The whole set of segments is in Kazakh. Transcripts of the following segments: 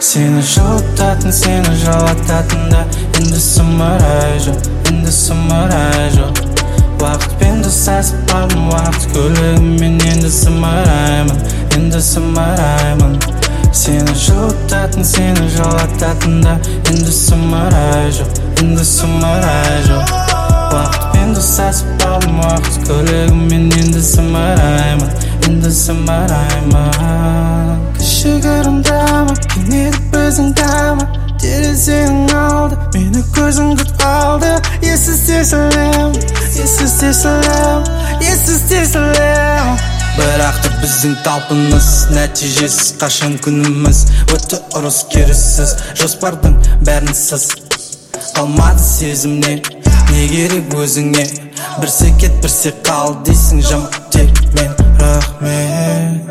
Seni жылытатын, seni жылататын да енді сұмырай жоқ, енді сұмырай жоқ. Уақытпен достасып қалдым, уақыт көлігімен енді сұмыраймын, енді сұмыраймын. Seni жылытатын, seni жылататын да енді сұмырай жоқ, енді сұмырай жоқ. Уақытпен достасып қалдым, уақыт көлігімен енді сұмыраймын, енді сұмыраймын. Кішігірім дама, кенет біздің дама, терезенің алды, мені көзің күт алды. Ессіз тесілем, ессіз тесілем, ессіз тесілем. Бірақ та біздің талпыныс нәтижесіз, қашан күніміз өтті ұрыс керіссіз. Жоспардың бәрін сыз қалмады сезімнен, не керек өзіңе? Бірсе кет, бірсе қал дейсің, жамап тек мен. Рахмет,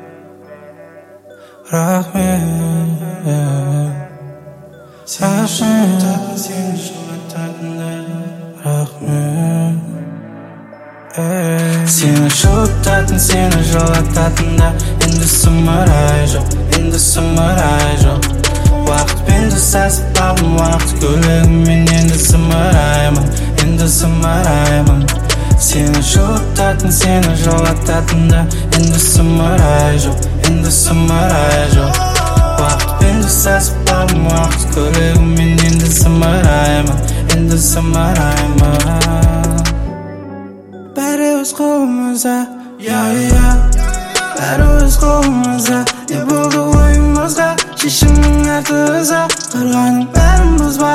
рахмет. Сені жылататын, сені жылататын да рахмет. Seni жылытатын, seni жылататын да енді сұмырай жоқ, енді сұмырай жоқ. Уақытпен достасып қалдым, уақыт көлігімен енді сұмыраймын, енді сұмыраймын. Seni жылытатын, seni жылататын да енді сұмырай жоқ, енді сұмырай жоқ. Уақытпен достасып қалдым, уақыт көлігімен енді сұмыраймын, енді сұмыраймын. Бәрі өз қолымызда, бәрі өз қолымызда. Не болды ойымызда, шешімнің артызда, қырғаның бәрін бұзба.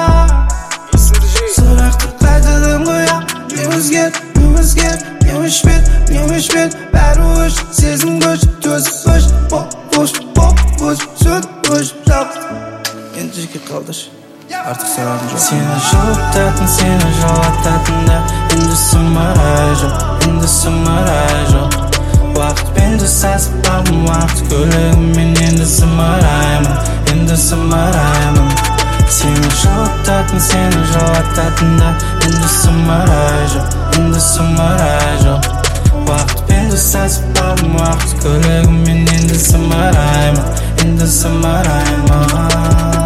Сұрақты қайтадан қоя, не өзгер, не өзгер, не өшпет, не өшпет. Бәрі өш, сезім көш, төзіп өш, боп, сөт өш, жап. Енді жеке қалдыш, артық сұрағым жоқ. Сені жылытатын, сені жылататын да енді сұмырай жоқ, енді сұмырай жоқ. Уақытпен достасып қалдым, уақыт көлігімен енді сұмыраймын, енді сұмыраймын. Сені жылытатын, сені жылататын да енді сұмырай жоқ, енді сұмырай жоқ. Уақытпен достасып қалдым, уақыт көлігімен енді сұмыраймын, енді сұмыраймын.